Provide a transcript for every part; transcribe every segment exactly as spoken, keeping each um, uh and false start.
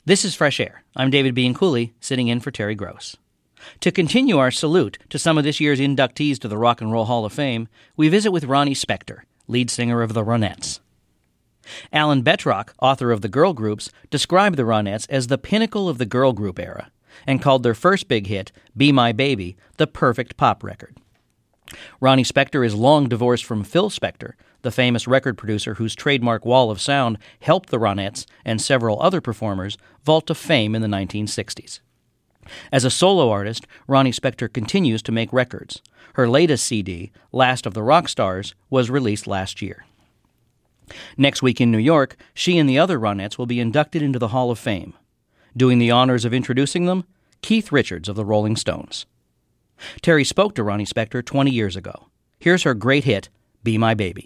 This is Fresh Air. I'm David Bean Cooley, sitting in for Terry Gross. To continue our salute to some of this year's inductees to the Rock and Roll Hall of Fame, we visit with Ronnie Spector, lead singer of the Ronettes. Alan Betrock, author of the girl groups, described the Ronettes as the pinnacle of the girl group era and called their first big hit, Be My Baby, the perfect pop record. Ronnie Spector is long divorced from Phil Spector, the famous record producer whose trademark wall of sound helped the Ronettes and several other performers vault to fame in the nineteen sixties. As a solo artist, Ronnie Spector continues to make records. Her latest C D, Last of the Rock Stars, was released last year. Next week in New York, she and the other Ronettes will be inducted into the Hall of Fame. Doing the honors of introducing them, Keith Richards of the Rolling Stones. Terry spoke to Ronnie Spector twenty years ago. Here's her great hit, Be My Baby.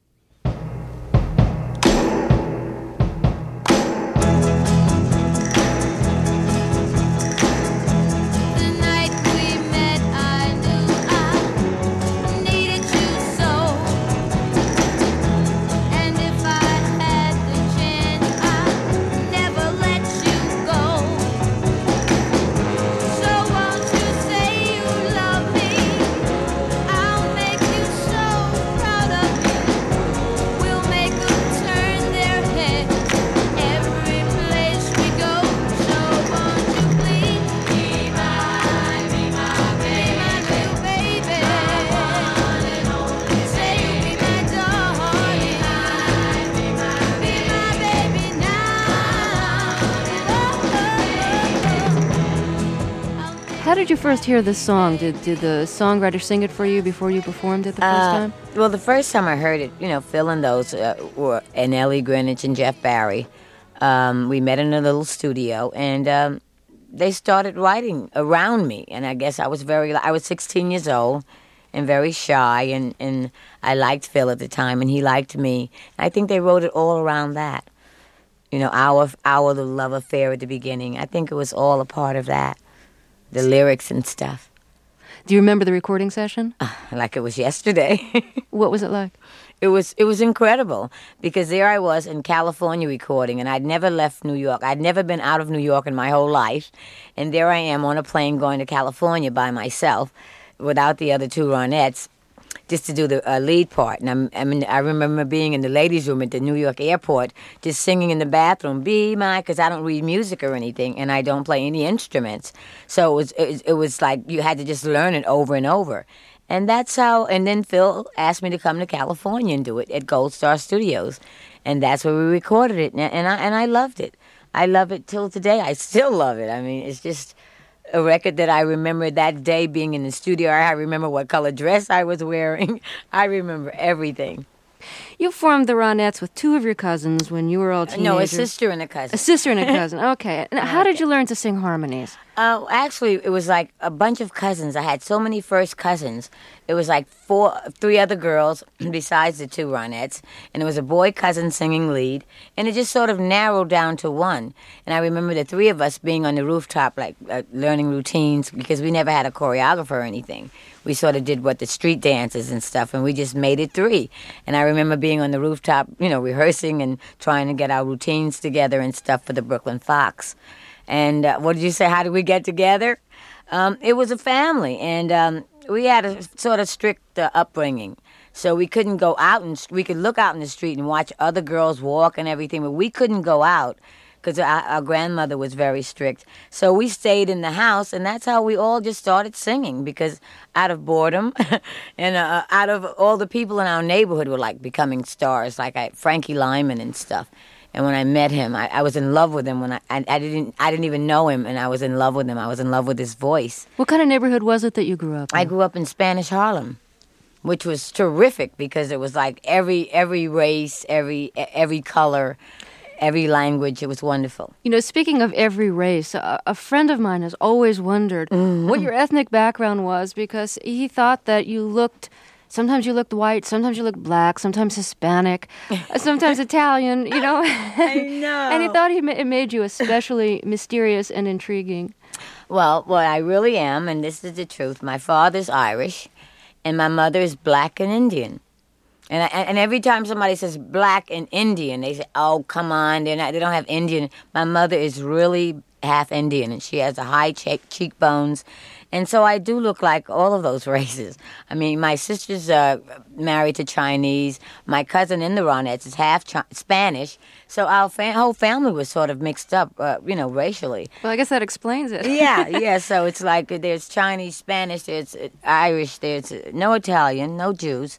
How did you first hear this song? Did did the songwriter sing it for you before you performed it the first uh, time? Well, the first time I heard it, you know, Phil and those uh, were, and Ellie Greenwich and Jeff Barry, um, we met in a little studio, and um, they started writing around me. And I guess I was very, I was sixteen years old and very shy, and, and I liked Phil at the time, and he liked me. I think they wrote it all around that. You know, our, our little love affair at the beginning. I think it was all a part of that. The lyrics and stuff. Do you remember the recording session? Uh, like it was yesterday. What was it like? It was it was incredible because there I was in California recording, and I'd never left New York. I'd never been out of New York in my whole life, and there I am on a plane going to California by myself without the other two Ronettes, just to do the uh, lead part. And I'm, I mean, I remember being in the ladies' room at the New York airport, just singing in the bathroom, "Be My," because I don't read music or anything, and I don't play any instruments. So it was, it, it was like you had to just learn it over and over. And that's how, and then Phil asked me to come to California and do it at Gold Star Studios. And that's where we recorded it, and, and I and I loved it. I love it till today. I still love it. I mean, it's just a record that I remember that day being in the studio. I remember what color dress I was wearing. I remember everything. You formed the Ronettes with two of your cousins when you were all teenagers. No, a sister and a cousin. A sister and a cousin. Okay. Now, how okay. did you learn to sing harmonies? Uh, actually, it was like a bunch of cousins. I had so many first cousins. It was like four, three other girls besides the two Ronettes, and there was a boy cousin singing lead, and it just sort of narrowed down to one. And I remember the three of us being on the rooftop, like uh, learning routines, because we never had a choreographer or anything. We sort of did what the street dances and stuff, and we just made it three. And I remember being on the rooftop, you know, rehearsing and trying to get our routines together and stuff for the Brooklyn Fox. And uh, what did you say? How did we get together? Um, it was a family, and um, we had a sort of strict uh, upbringing. So we couldn't go out, and we could look out in the street and watch other girls walk and everything, but we couldn't go out because our, our grandmother was very strict. So we stayed in the house, and that's how we all just started singing, because out of boredom and uh, out of all the people in our neighborhood were like becoming stars, like I, Frankie Lyman and stuff. And when I met him, I, I was in love with him. When I, I I didn't I didn't even know him, and I was in love with him. I was in love with his voice. What kind of neighborhood was it that you grew up in? I grew up in Spanish Harlem, which was terrific because it was like every every race, every every color, every language. It was wonderful. You know, speaking of every race, a, a friend of mine has always wondered mm-hmm. what your ethnic background was, because he thought that you looked. Sometimes you looked white, sometimes you looked black, sometimes Hispanic, sometimes Italian, you know. I know. And he thought he ma- it made you especially mysterious and intriguing. Well, what I really am, and this is the truth, my father's Irish, and my mother is black and Indian. And, I, and every time somebody says black and Indian, they say, "Oh, come on, they're not. They don't have Indian." My mother is really half Indian, and she has a high cheek cheekbones, and so I do look like all of those races. I mean, my sister's uh, married to Chinese. My cousin in the Ronettes is half Ch- Spanish. So our fa- whole family was sort of mixed up, uh, you know, racially. Well, I guess that explains it. yeah, yeah. So it's like there's Chinese, Spanish, there's Irish, there's no Italian, no Jews.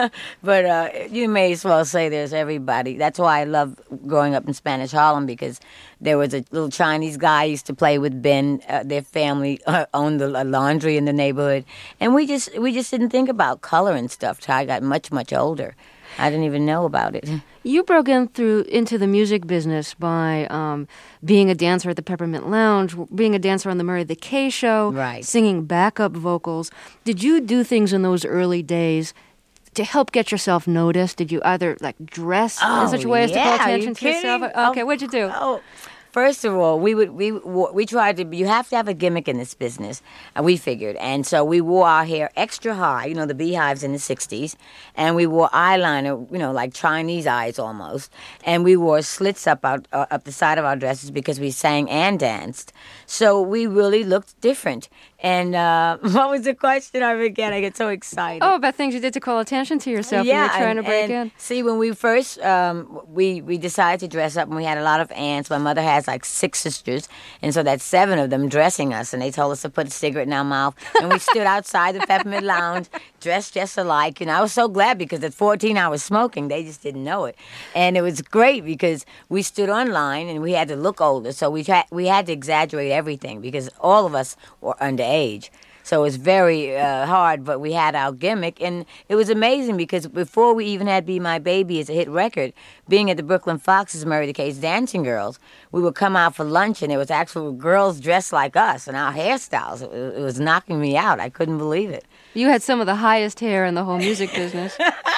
but uh, you may as well say there's everybody. That's why I love growing up in Spanish Harlem, because there was a little Chinese guy I used to play with, Ben. Uh, their family uh, owned a laundry in the neighborhood. And we just we just didn't think about color and stuff till I got much, much older. I didn't even know about it. You broke in through into the music business by um, being a dancer at the Peppermint Lounge, being a dancer on the Murray the K Show, right. singing backup vocals. Did you do things in those early days to help get yourself noticed? Did you either like dress oh, in such a way as yeah. to call Are attention you to yourself? kidding? Okay, oh, what'd you do? Oh. First of all, we would we we tried to. You have to have a gimmick in this business. Uh, we figured, and so we wore our hair extra high. You know, the beehives in the sixties, and we wore eyeliner. You know, like Chinese eyes almost, and we wore slits up our uh, up the side of our dresses because we sang and danced. So we really looked different. And uh, what was the question? I forget. I get so excited. Oh, about things you did to call attention to yourself yeah, when you were trying and, to break and in. See, when we first um, we we decided to dress up, and we had a lot of aunts. My mother has like six sisters, and so that's seven of them dressing us. And they told us to put a cigarette in our mouth, and we stood outside the Peppermint Lounge, dressed just alike. And I was so glad because at fourteen I was smoking. They just didn't know it, and it was great because we stood online and we had to look older, so we had we had to exaggerate everything because all of us were underage. So it was very uh, hard, but we had our gimmick, and it was amazing because before we even had Be My Baby as a hit record, being at the Brooklyn Fox's Murray the K's Dancing Girls, we would come out for lunch, and it was actual girls dressed like us, and our hairstyles, it, it was knocking me out. I couldn't believe it. You had some of the highest hair in the whole music business.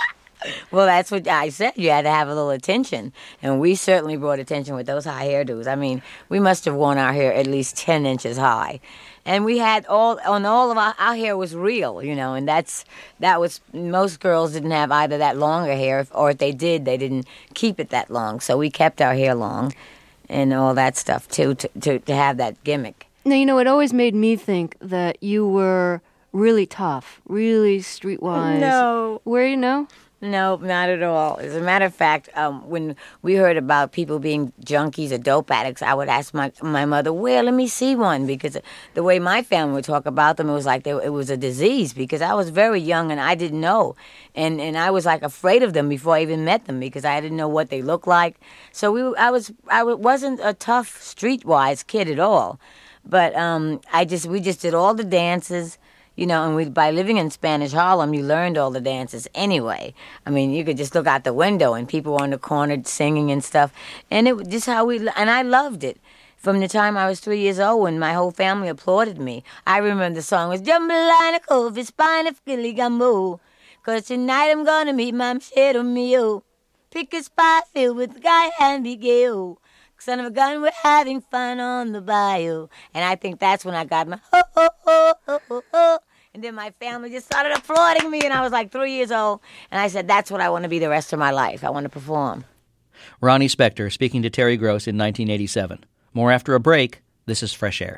Well, that's what I said. You had to have a little attention, and we certainly brought attention with those high hairdos. I mean, we must have worn our hair at least ten inches high. And we had all, on all of our, our hair was real, you know, and that's, that was, most girls didn't have either that longer hair, or if they did, they didn't keep it that long. So we kept our hair long and all that stuff, too, to, to, to have that gimmick. Now, you know, it always made me think that you were really tough, really streetwise. No. Were you, no? No, not at all. As a matter of fact, um, when we heard about people being junkies or dope addicts, I would ask my my mother, "Where? Let me see one." Because the way my family would talk about them, it was like they, it was a disease. Because I was very young and I didn't know, and and I was like afraid of them before I even met them because I didn't know what they looked like. So we, I was, I wasn't a tough streetwise kid at all, but um, I just we just did all the dances. You know, and we, by living in Spanish Harlem, you learned all the dances anyway. I mean, you could just look out the window and people were on the corner singing and stuff. And it was just how we, and I loved it. From the time I was three years old when my whole family applauded me. I remember the song was Jambalaya Cove, Spine of Gilligambo. Cause tonight I'm gonna meet my machete meal. Pick a spot filled with Guy and Miguel. Son of a gun, we're having fun on the bayou. And I think that's when I got my ho, ho, ho, ho, ho, ho. And then my family just started applauding me, and I was like three years old. And I said, that's what I want to be the rest of my life. I want to perform. Ronnie Spector speaking to Terry Gross in nineteen eighty-seven. More after a break. This is Fresh Air.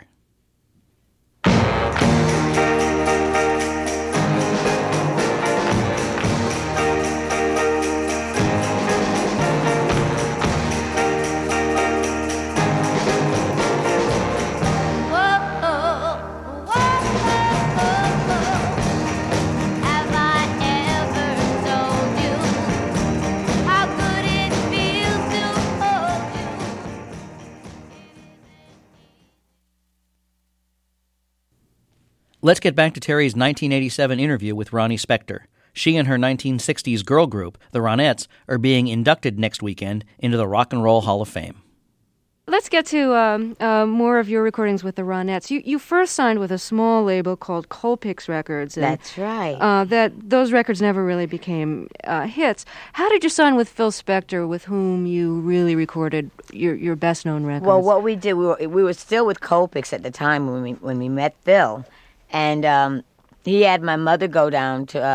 Let's get back to Terry's nineteen eighty-seven interview with Ronnie Spector. She and her nineteen sixties girl group, the Ronettes, are being inducted next weekend into the Rock and Roll Hall of Fame. Let's get to um, uh, more of your recordings with the Ronettes. You you first signed with a small label called Colpix Records. And, That's right. Uh, that those records never really became uh, hits. How did you sign with Phil Spector, with whom you really recorded your your best known records? Well, what we did, we were we were still with Colpix at the time when we when we met Phil, and um, he had my mother go down to um,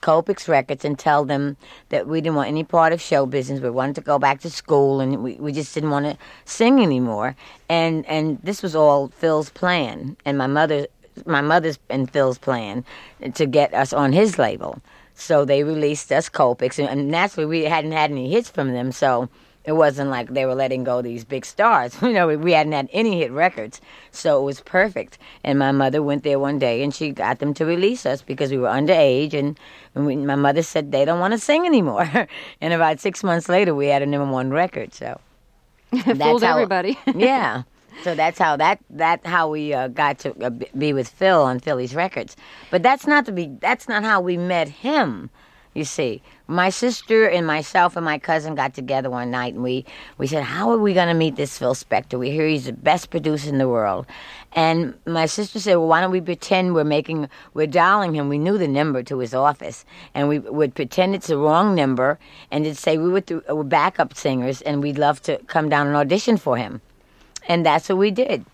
Kopix Records and tell them that we didn't want any part of show business. We wanted to go back to school, and we, we just didn't want to sing anymore. And and this was all Phil's plan, and my mother, my mother's and Phil's plan to get us on his label. So they released us Kopix, and, and naturally we hadn't had any hits from them, so it wasn't like they were letting go these big stars. You know, we hadn't had any hit records, so it was perfect. And my mother went there one day, and she got them to release us because we were underage, and, and we, my mother said they don't want to sing anymore. And about six months later, we had a number one record, so. It fooled how, everybody. Yeah. So that's how that that how we uh, got to uh, be with Phil on Philly's Records. But that's not to be that's not how we met him. You see, my sister and myself and my cousin got together one night, and we, we said, how are we going to meet this Phil Spector? We hear he's the best producer in the world. And my sister said, well, why don't we pretend we're making, we're dialing him. We knew the number to his office, and we would pretend it's the wrong number, and it'd say we were, th- were backup singers, and we'd love to come down and audition for him. And that's what we did.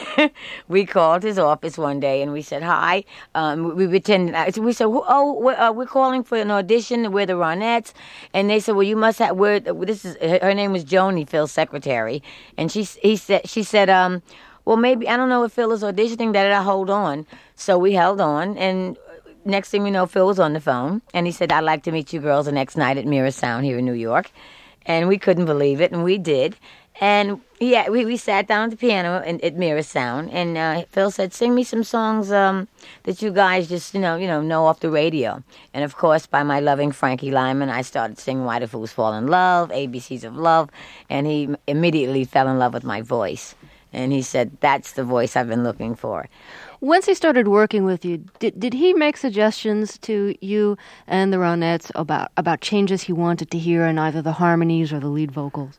We called his office one day and we said hi. Um, we pretended. We said, "Oh, we're, uh, we're calling for an audition. We're the Ronettes." And they said, "Well, you must have." We're, this is her name was Joni, Phil's secretary, and she he said she said, um, "Well, maybe I don't know if Phil is auditioning. That I hold on." So we held on, and next thing we know, Phil was on the phone, and he said, "I'd like to meet you girls the next night at Mirror Sound here in New York," and we couldn't believe it, and we did. And yeah, we, we sat down at the piano in, at Mirror Sound, and uh, Phil said, "Sing me some songs um, that you guys just you know you know know off the radio." And of course, by my loving Frankie Lyman, I started singing "Why Do Fools Fall in Love," A B Cs of Love, and he immediately fell in love with my voice. And he said, "That's the voice I've been looking for." Once he started working with you, did did he make suggestions to you and the Ronettes about about changes he wanted to hear in either the harmonies or the lead vocals?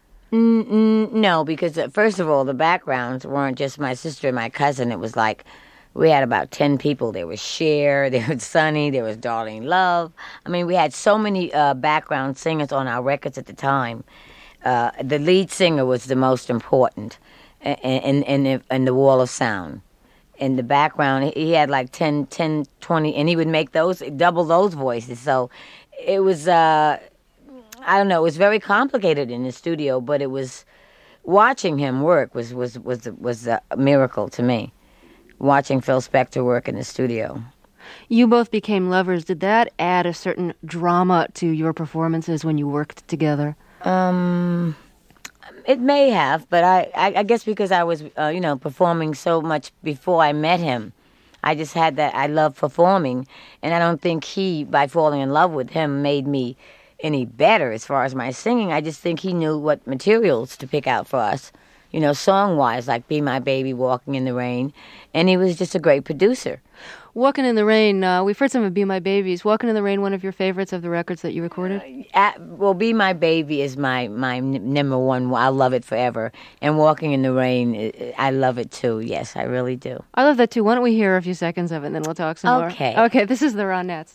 Mm, no, because uh, first of all, the backgrounds weren't just my sister and my cousin. It was like we had about ten people. There was Cher, there was Sonny, there was Darlene Love. I mean, we had so many uh, background singers on our records at the time. Uh, the lead singer was the most important in, in, in, in the wall of sound. In the background, he had like ten, ten, twenty, and he would make those, double those voices. So it was... Uh, I don't know. It was very complicated in the studio, but it was watching him work was was was was a miracle to me. Watching Phil Spector work in the studio. You both became lovers. Did that add a certain drama to your performances when you worked together? Um, it may have, but I I, I guess because I was uh, you know performing so much before I met him, I just had that. I love performing, and I don't think he, by falling in love with him, made me any better as far as my singing. I just think he knew what materials to pick out for us, you know, song-wise, like Be My Baby, Walking in the Rain, and he was just a great producer. Walking in the Rain, uh, we've heard some of Be My Babies. Walking in the Rain, one of your favorites of the records that you recorded? Uh, at, well, Be My Baby is my, my n- number one. I love it forever. And Walking in the Rain, I love it too. Yes, I really do. I love that too. Why don't we hear a few seconds of it and then we'll talk some okay. more. Okay, this is the Ronettes.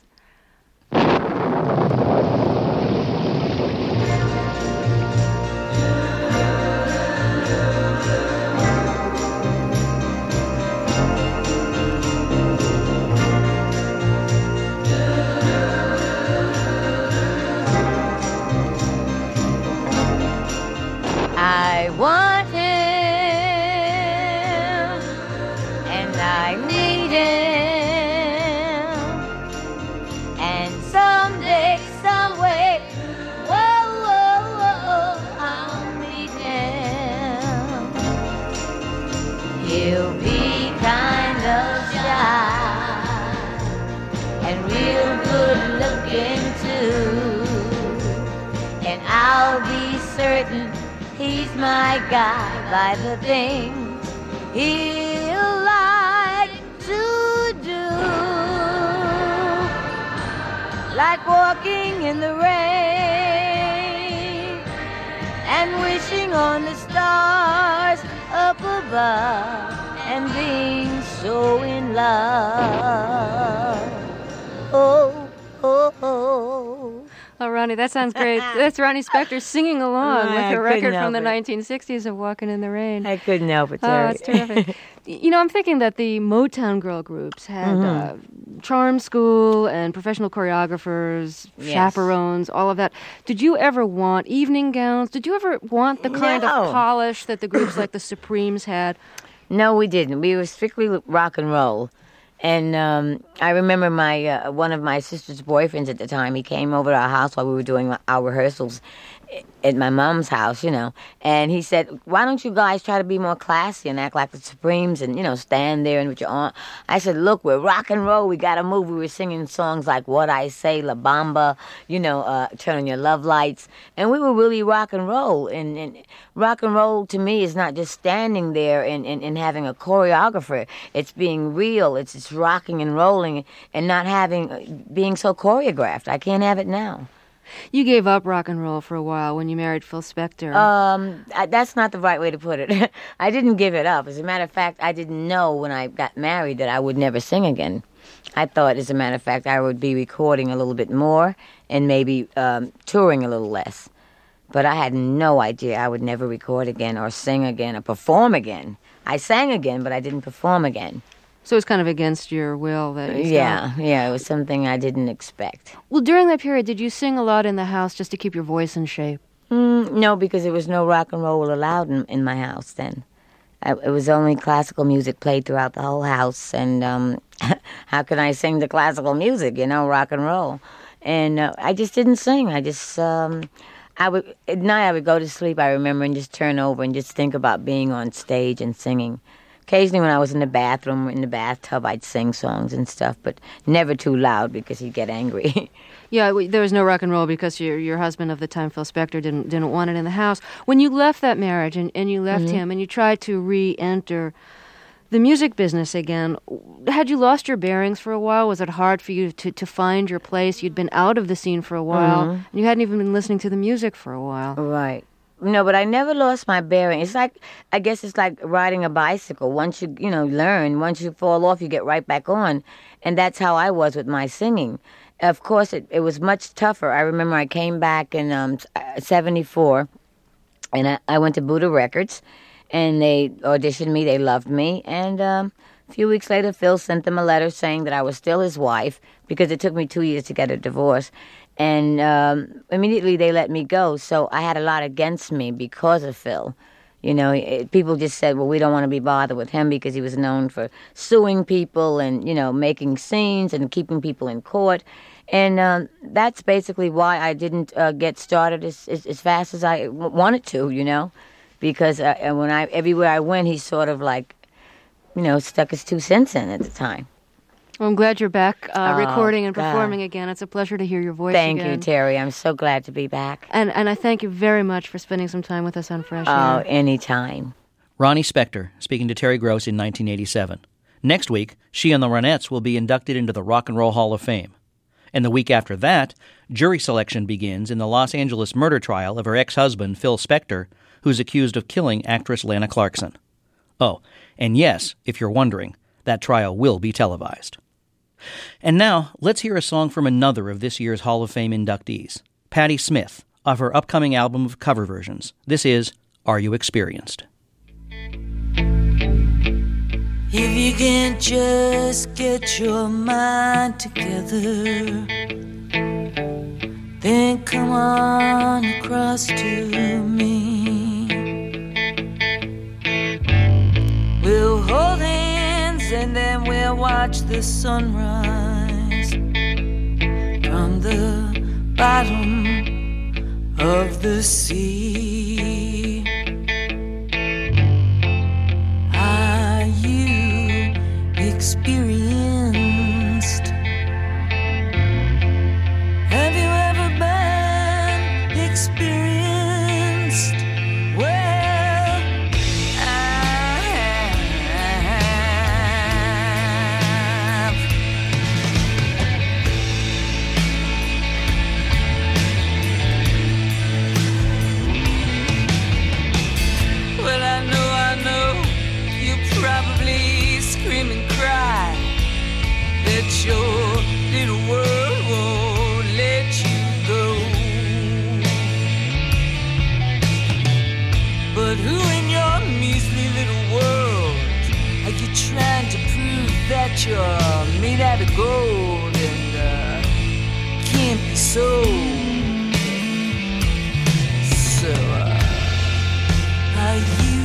I want him, and I need him, and someday, someway, whoa, whoa, whoa, I'll meet him. He'll be kind of shy, and real good looking too, and I'll be certain he's my guy by the things he'll like to do, like walking in the rain and wishing on the stars up above and being so in love. Oh, oh, oh. All right. Ronnie. That sounds great. That's Ronnie Spector singing along I with her couldn't record help from the it. nineteen sixties of Walking in the Rain. I couldn't help it, Oh, Terry. that's terrific. You know, I'm thinking that the Motown girl groups had Mm-hmm. uh, charm school and professional choreographers, Yes. chaperones, all of that. Did you ever want evening gowns? Did you ever want the kind No. of polish that the groups like the Supremes had? No, we didn't. We were strictly rock and roll. And um, I remember my uh, one of my sister's boyfriends at the time. He came over to our house while we were doing our rehearsals at my mom's house, you know. And he said, "Why don't you guys try to be more classy and act like the Supremes and, you know, stand there and with your arm?" I said, "Look, we're rock and roll. We got to move." We were singing songs like "What I Say," "La Bamba," you know, uh, "Turn on Your Love Lights," and we were really rock and roll. And, and rock and roll to me is not just standing there and, and, and having a choreographer. It's being real. It's it's rocking and rolling and not having being so choreographed. I can't have it now. You gave up rock and roll for a while when you married Phil Spector. Um, I, that's not the right way to put it. I didn't give it up. As a matter of fact, I didn't know when I got married that I would never sing again. I thought, as a matter of fact, I would be recording a little bit more and maybe um, touring a little less. But I had no idea I would never record again or sing again or perform again. I sang again, but I didn't perform again. So it's kind of against your will that you Yeah, stopped. yeah, it was something I didn't expect. Well, during that period, did you sing a lot in the house just to keep your voice in shape? Mm, no, because there was no rock and roll allowed in, in my house then. I, it was only classical music played throughout the whole house, and um, how can I sing the classical music, you know, rock and roll? And uh, I just didn't sing. I just, um, I would, at night I would go to sleep, I remember, and just turn over and just think about being on stage and singing. Occasionally when I was in the bathroom, in the bathtub, I'd sing songs and stuff, but never too loud because he'd get angry. Yeah, w- there was no rock and roll because your your husband of the time, Phil Spector, didn't didn't want it in the house. When you left that marriage and, and you left Mm-hmm. him and you tried to re-enter the music business again, had you lost your bearings for a while? Was it hard for you to, to find your place? You'd been out of the scene for a while, Mm-hmm. and you hadn't even been listening to the music for a while. Right. No, but I never lost my bearing. It's like, I guess it's like riding a bicycle. Once you, you know, learn, once you fall off, you get right back on. And that's how I was with my singing. Of course, it, it was much tougher. I remember I came back in um, seventy-four, and I, I went to Buddha Records, and they auditioned me. They loved me. And um, a few weeks later, Phil sent them a letter saying that I was still his wife, because it took me two years to get a divorce. And um, immediately they let me go. So I had a lot against me because of Phil. You know, it, people just said, well, we don't want to be bothered with him because he was known for suing people and, you know, making scenes and keeping people in court. And um, that's basically why I didn't uh, get started as, as, as fast as I w- wanted to, you know, because uh, and when I everywhere I went, he sort of like, you know, stuck his two cents in at the time. Well, I'm glad you're back uh, Oh, recording and God. performing again. It's a pleasure to hear your voice Thank again. you, Terry. I'm so glad to be back. And and I thank you very much for spending some time with us on Fresh Oh, Air. anytime. Ronnie Spector speaking to Terry Gross in nineteen eighty-seven. Next week, she and the Ronettes will be inducted into the Rock and Roll Hall of Fame. And the week after that, jury selection begins in the Los Angeles murder trial of her ex-husband, Phil Spector, who's accused of killing actress Lana Clarkson. Oh, and yes, if you're wondering, that trial will be televised. And now, let's hear a song from another of this year's Hall of Fame inductees, Patti Smith, of her upcoming album of cover versions. This is Are You Experienced? If you can just get your mind together, then come on across to me. We'll hold hands and then we'll watch the sunrise from the bottom of the sea. Are you experienced? Have you ever been experienced? Well, I have. Well, I know, I know, you probably scream and cry you're trying to prove that you're made out of gold and uh, can't be sold. So, uh, are you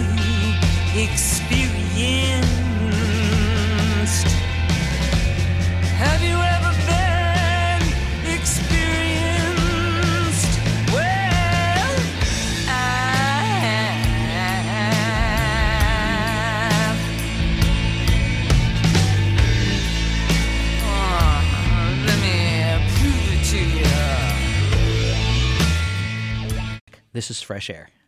experienced? Have you ever been experienced? Well, I have. Oh, let me prove it to you. This is Fresh Air.